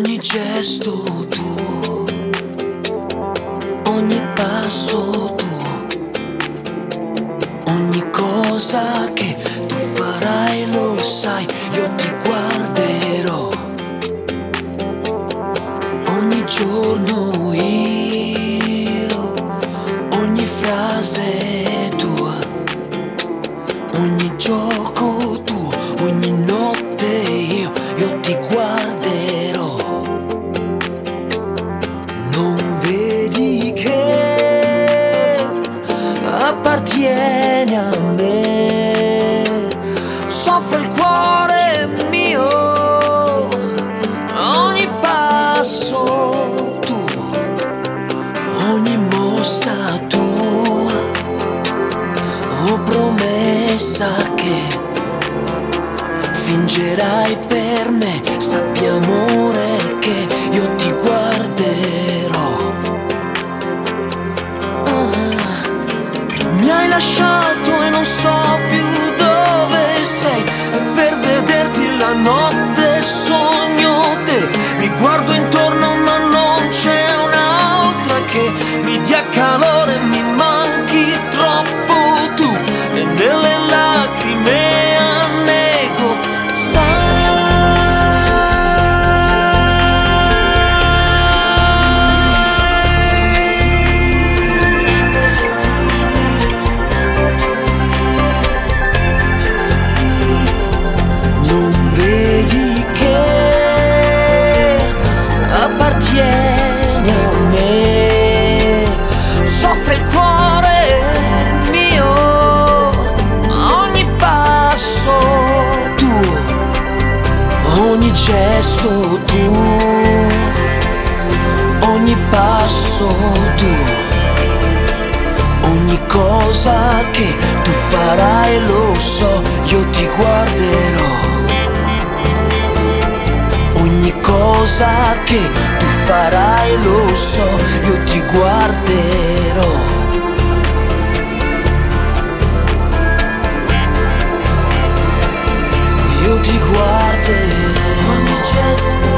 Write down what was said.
Ogni gesto tuo, ogni passo tuo, ogni cosa che tu farai lo sai, io ti guarderò. Ogni giorno io, ogni frase tua, ogni gioco tuo, ogni notte io ti guarderò. Non vedi che appartieni a me, soffre il cuore mio, ogni passo tuo, ogni mossa tua, ho promessa che fingerai per me, sappi amore che io ti guarderò. Mi hai lasciato e non so più dove sei, e per vederti la notte sogno te. Mi guardo intorno ma non c'è un'altra che mi dia calore, mi manchi troppo tu, e nelle lacrime annego, appartieni a me, soffre il cuore mio, ogni passo tuo, ogni gesto tuo, ogni passo tuo, ogni cosa che tu farai lo so, io ti guarderò. Ogni cosa che tu farai lo so, io ti guarderò. Io ti guarderò. Ogni gesto